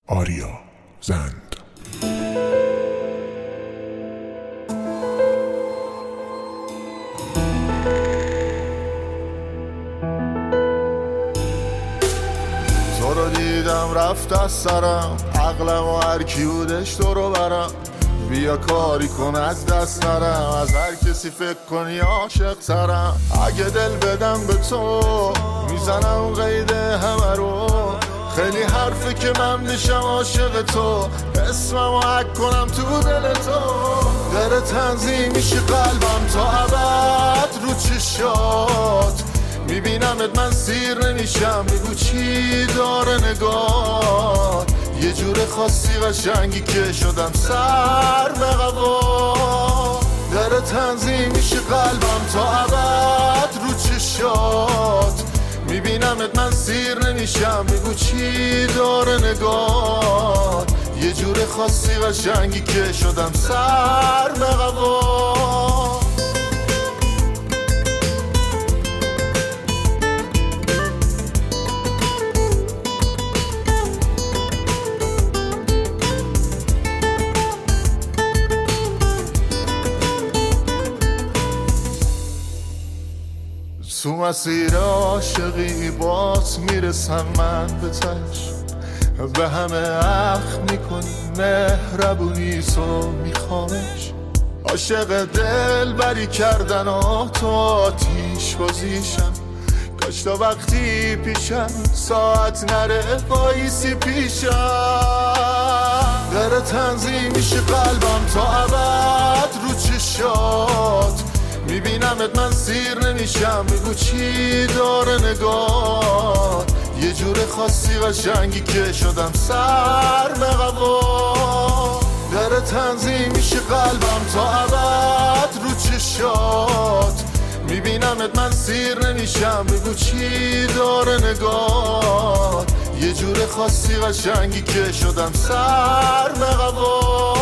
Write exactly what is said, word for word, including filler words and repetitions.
آریا زند. تو رو دیدم رفت از سرم، عقلم و هر کی بودش تو رو برم. بیا کاری کن از دست نرم، از هر کسی فکر کنی عاشق ترم. اگه دل بدم به تو میزنم قید همه رو، خیلی حرفه که من میشم عاشق تو، اسممو حک کنم تو دل تو. در تنظیم میشه قلبم تا ابد رو چشات، میبینمت من سیر نمیشم، بگو چی داره نگاه. یه جور خاصی قشنگی که شدم سر به قبا. در تنظیم میشه قلبم تا ابد رو چشات، میبینمت من سیر نمیشم، بگو چی داره نگاه. یه جور خاصی قشنگی که شدم سر به قبا. تو مسیر عاشقی بات میرسم من به تش، به همه اخ میکنی مهربونی تو میخوامش. عاشق دل بری کردن و تو آتیش بازیشم، کاش تا وقتی پیشم ساعت نره بایسی پیشم. در تنظیم میشه قلبم تا ابد رو چشات، میبینمت من سیر نمیشم، بگو چی داره نگاه. یه جور خاصی قشنگی که شدم سر به قبا. در تنظیم میشه قلبم تا ابد رو چشات، میبینمت من سیر نمیشم، بگو چی داره نگاه. یه جور خاصی قشنگی که شدم سر به قبا.